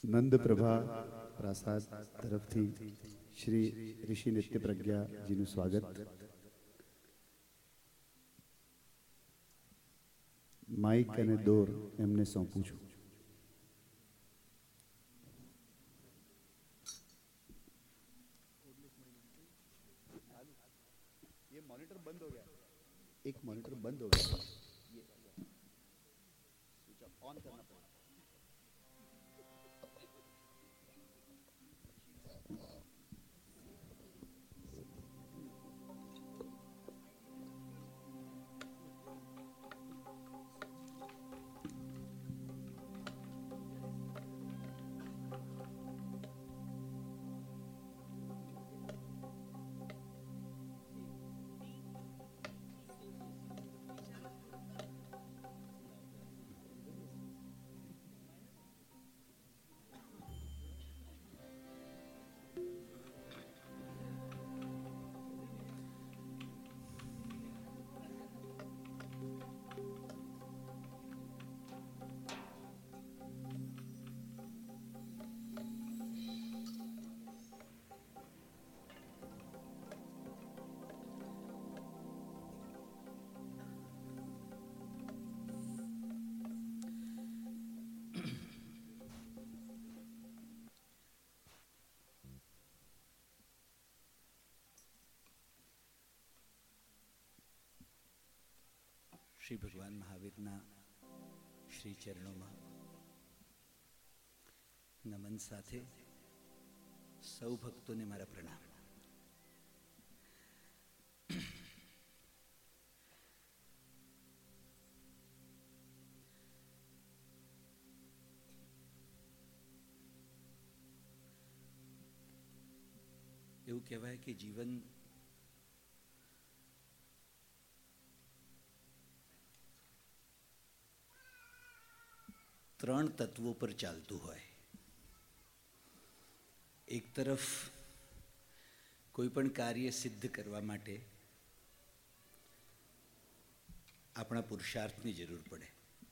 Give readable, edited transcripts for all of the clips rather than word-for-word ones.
નંદપ્રભા પ્રાસાદ તરફથી શ્રી ઋષિ નિત્ય પ્રજ્ઞાજીનું સ્વાગત. માઇક અને દોર એમને સોંપું છું. मॉनिटर बंद हो गया, एक मॉनिटर बंद हो गया, ये स्विच ऑन करना पड़ेगा. શ્રી ભગવાન મહાવીરના શ્રી ચરણોમાં નમન સાથે સૌ ભક્તોને મારા પ્રણામ. એવું કહેવાય કે જીવન ત્રણ તત્વો પર ચાલતું હોય. એક તરફ કોઈ પણ કાર્ય સિદ્ધ કરવા માટે આપણા પુરુષાર્થની જરૂર પડે.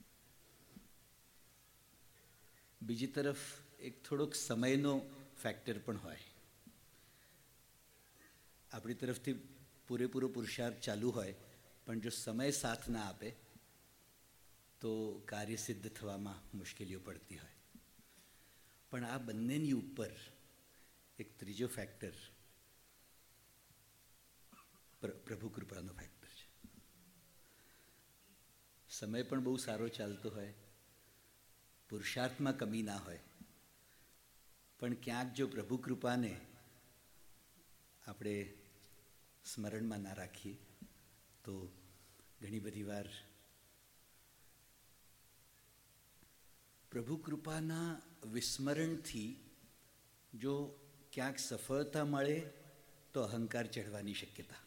બીજી તરફ એક થોડોક સમયનો ફેક્ટર પણ હોય. આપણી તરફથી પૂરેપૂરો પુરુષાર્થ ચાલુ હોય, પણ જો સમય સાથ ના આપે તો કાર્ય સિદ્ધ થવામાં મુશ્કેલીઓ પડતી હોય. પણ આ બંનેની ઉપર એક ત્રીજો ફેક્ટર પ્રભુ કૃપાનો ફેક્ટર છે. સમય પણ બહુ સારો ચાલતો હોય, પુરુષાર્થમાં કમી ના હોય, પણ ક્યાંક જો પ્રભુ કૃપાને આપણે સ્મરણમાં ના રાખીએ તો ઘણી બધી વાર પ્રભુ કૃપાના વિસ્મરણથી જો ક્યાંક સફળતા મળે તો અહંકાર ચઢવાની શક્યતા.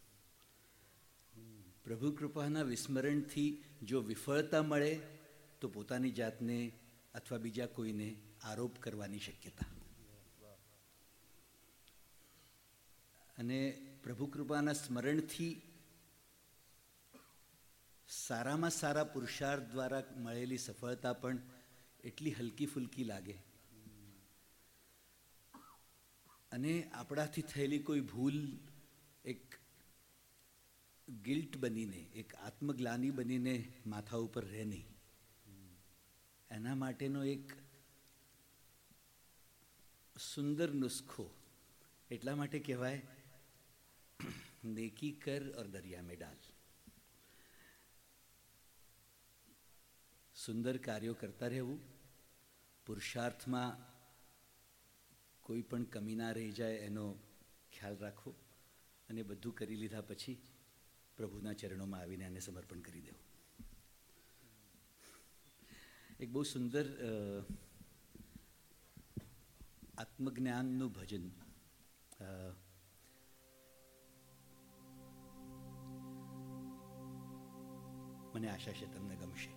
પ્રભુ કૃપાના વિસ્મરણથી જો વિફળતા મળે તો પોતાની જાતને અથવા બીજા કોઈને આરોપ કરવાની શક્યતા. અને પ્રભુ કૃપાના સ્મરણથી સારામાં સારા પુરુષાર્થ દ્વારા મળેલી સફળતા પણ એટલી હલકી ફુલકી લાગે. અને આપણાથી થયેલી કોઈ ભૂલ એક ગિલ્ટ બનીને, એક આત્મગ્લાનિ બનીને માથા ઉપર રહે નહીં. એના માટેનો એક સુંદર નુસ્ખો એટલા માટે કહેવાય, નેકી કર ઓર દરિયા મેં ડાલ. સુંદર કાર્યો કરતા રહેવું, પુરુષાર્થમાં કોઈ પણ કમી ના રહી જાય એનો ખ્યાલ રાખવો, અને બધું કરી લીધા પછી પ્રભુના ચરણોમાં આવીને એને સમર્પણ કરી દેવું. એક બહુ સુંદર આત્મજ્ઞાનનું ભજન મને આશા છે તમને ગમશે.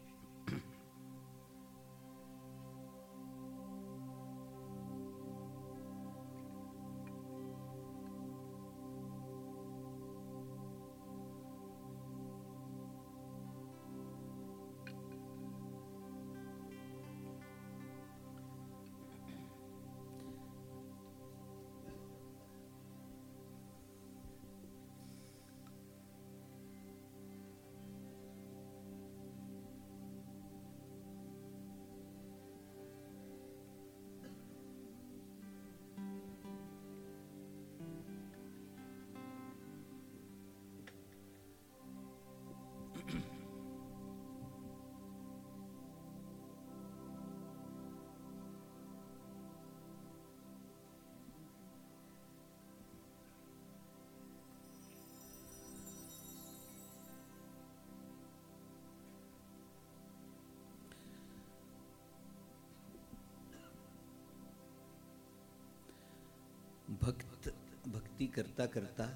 ભક્તિ કરતા કરતા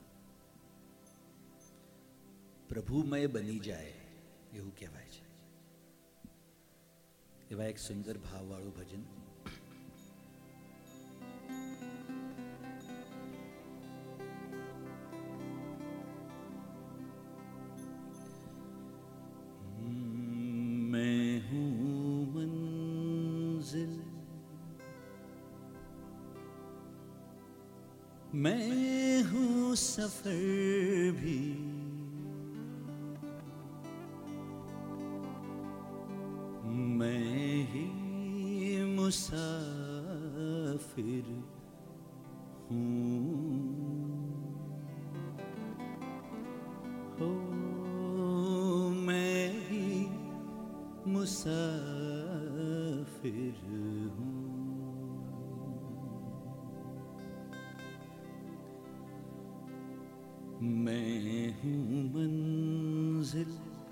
પ્રભુમય બની જાય એવું કહેવાય છે. એવા એક સુંદર ભાવવાળું ભજન. मैं हूँ मंजिल, मैं हूँ सफर भी, मैं ही मुसाफिर हूँ. हो मैं ही मुसाफिर हूँ. मैं हूँ मंजिल,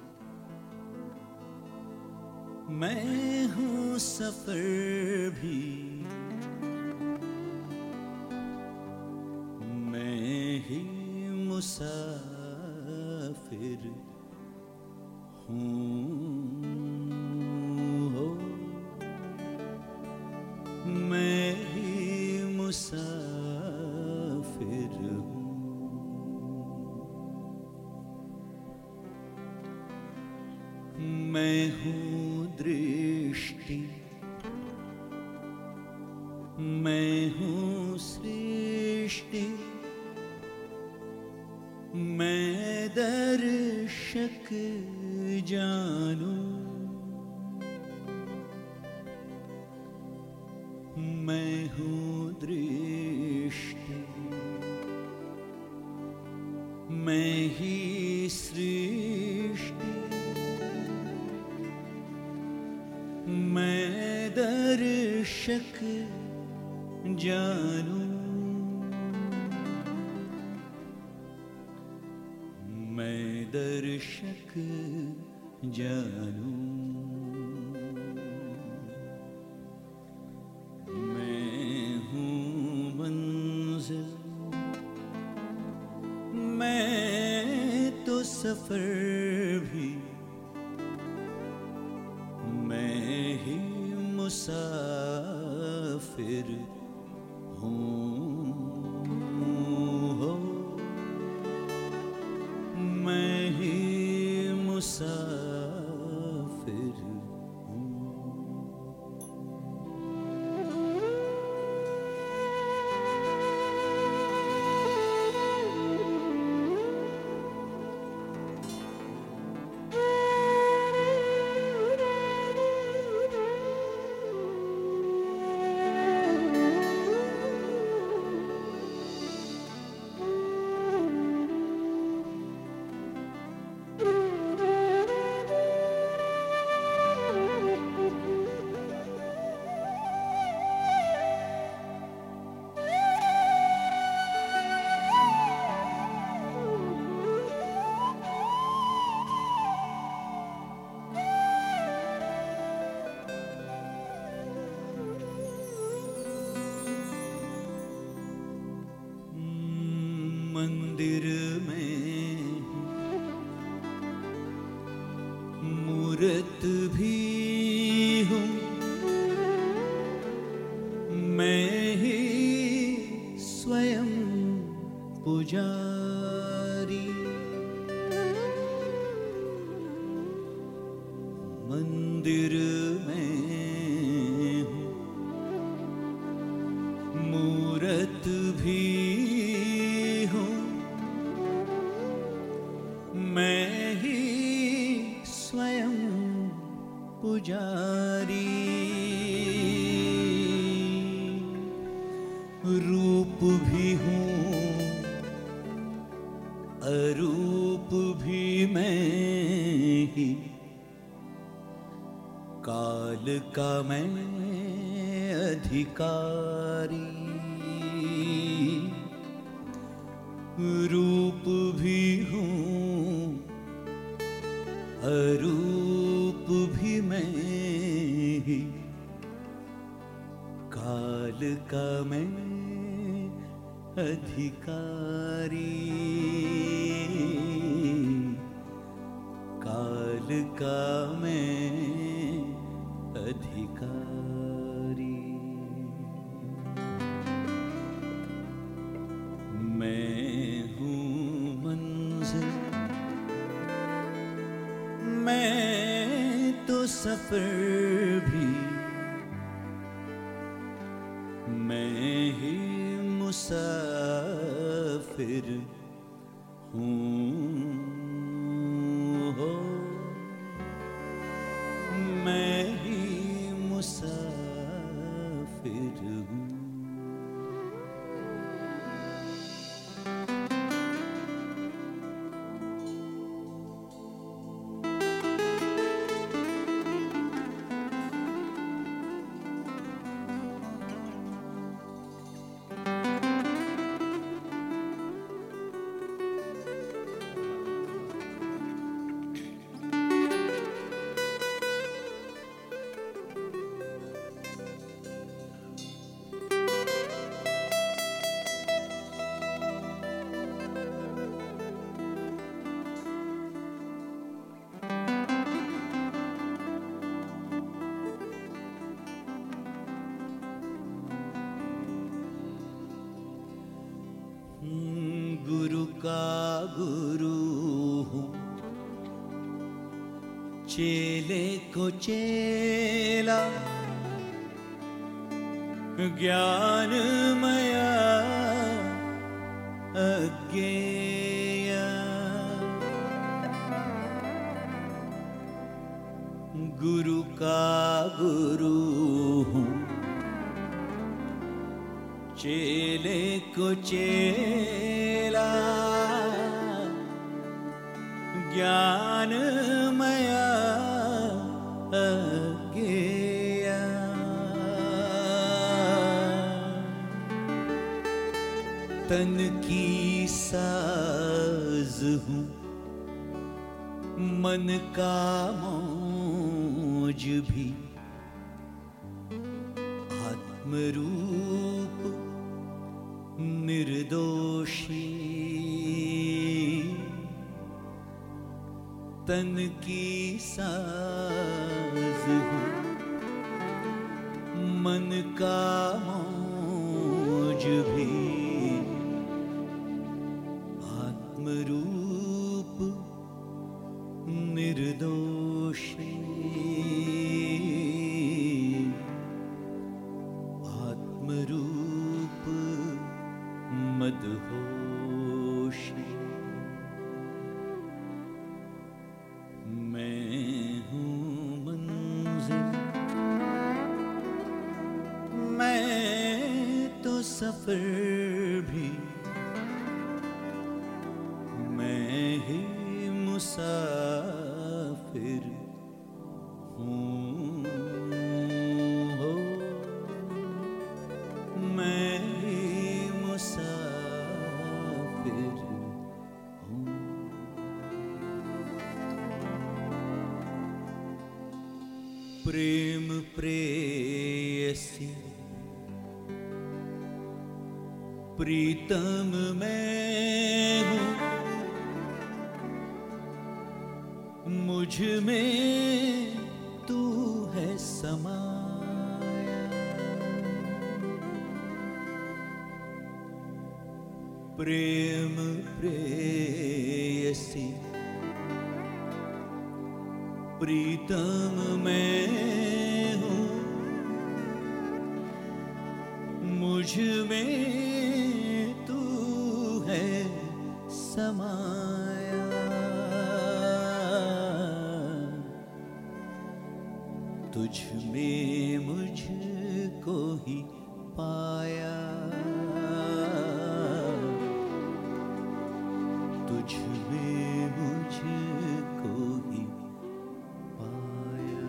मैं हूँ सफर भी, मैं ही मुसाफिर हूँ. हो मैं ही मुसाफिर हूँ. मैं हूँ दृष्टि, मैं हूँ सृष्टि, मैं दर्शक जानू. मैं हूँ दृष्टि, मैं ही सृष्टि, मैं दर्शक जानू. मैं दर्शक जानू. मैं हूँ मंजिल, मैं तो सफर भी, मैं ही मुसाफिर हूँ. हो मैं ही मुसाफिर हूँ. मंदिर में मूर्त भी हूँ, मैं ही स्वयं पुजारी. मंदिर में हूँ मूर्त भी, मैं ही स्वयं पुजारी. रूप भी हूँ अरूप भी मैं ही, काल का मैं अधिकारी. रूप भी हूँ अरूप भी मैं ही, काल का मैं अधिकारी, काल का मैं अधिकारी। मैं हूँ मंजिल, मैं तो सफर भी, मैं ही मुसाफिर हूँ हो, मैं ही मुसाफिर हूँ। गुरु का गुरु हूँ, चेले को चेला, ज्ञानमया अज्ञेय। गुरु का गुरु हूँ, चेले को चेला, ज्ञानमया अज्ञेय। तन की साज हूँ, मन का मौज भी, आत्मरूप निर्दोषी। तन की साज हूँ, मन का मौज भी, आत्मरूप निर्दोषी। आत्मरूप मदहोशी। मैं हूँ मंजिल, मैं तो सफर भी, मैं ही मुसाफिर हूँ हो, मैं ही मुसाफिर हूँ। प्रेम प्रेयसी, प्रीतम मैं हूँ, मुझ में तू है समाया। प्रेम प्रेयसी, प्रीतम मैं हूँ, मुझ में तू है समाया। तुझ में मुझको ही पाया, तुझ में मुझको ही पाया।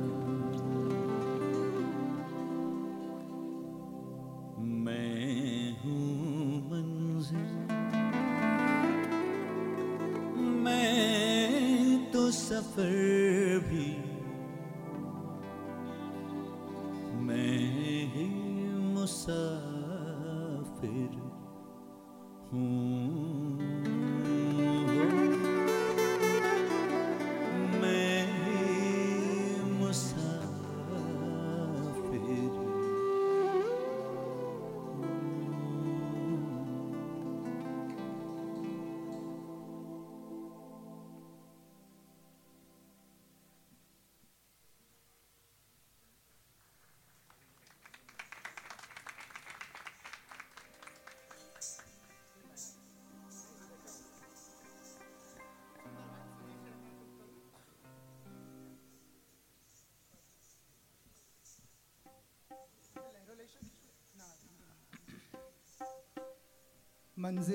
मैं हूँ मंजिल, मैं तो सफर भी, मैं ही मुसाफिर मंजिल